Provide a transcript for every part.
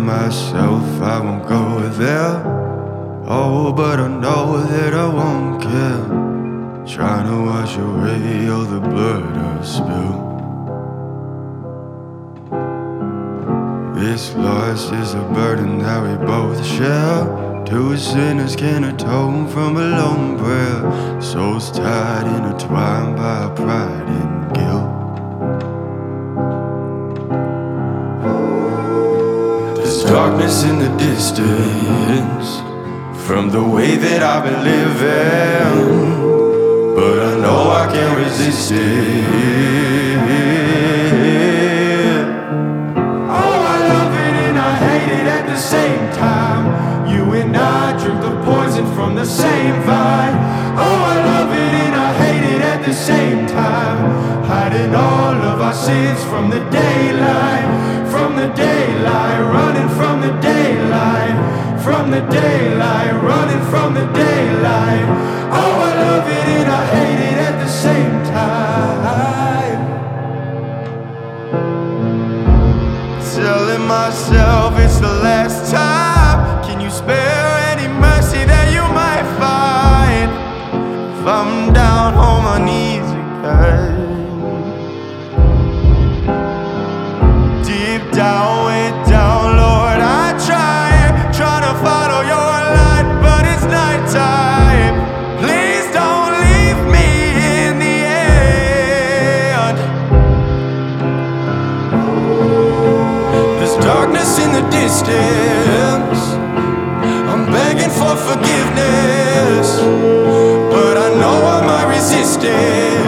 myself I won't go there. Oh, but I know that I won't care. Trying to wash away all the blood I've spilled. This loss is a burden that we both share. Two sinners can atone from a lone prayer. Souls tied, intertwined by our pride and guilt. There's darkness in the distance from the way that I've been living, but I know I can't resist it. Oh, I love it and I hate it at the same time. You and I drink the poison from the same vine. Oh, I love it and I hate it at the same time. Hiding all of our sins from the daylight, from the daylight, running from the daylight, from the daylight, running from the daylight. Oh, I love it and I hate it at the same time. Telling myself it's the last time. Can you spare any mercy that you might find if I'm down on my knees again? Deep down, way down, Lord, I try to follow your light, but it's nighttime. Please don't leave me in the end. There's darkness in the distance. I'm begging for forgiveness, but I know I might resist it.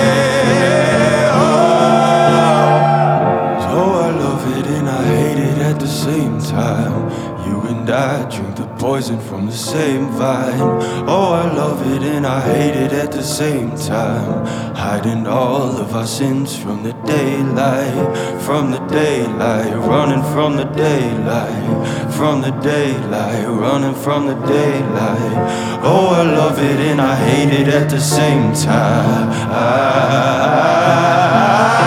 At the same time, you and I drink the poison from the same vine. Oh, I love it and I hate it at the same time. Hiding all of our sins from the daylight, from the daylight, running from the daylight, from the daylight, running from the daylight. Oh, I love it and I hate it at the same time.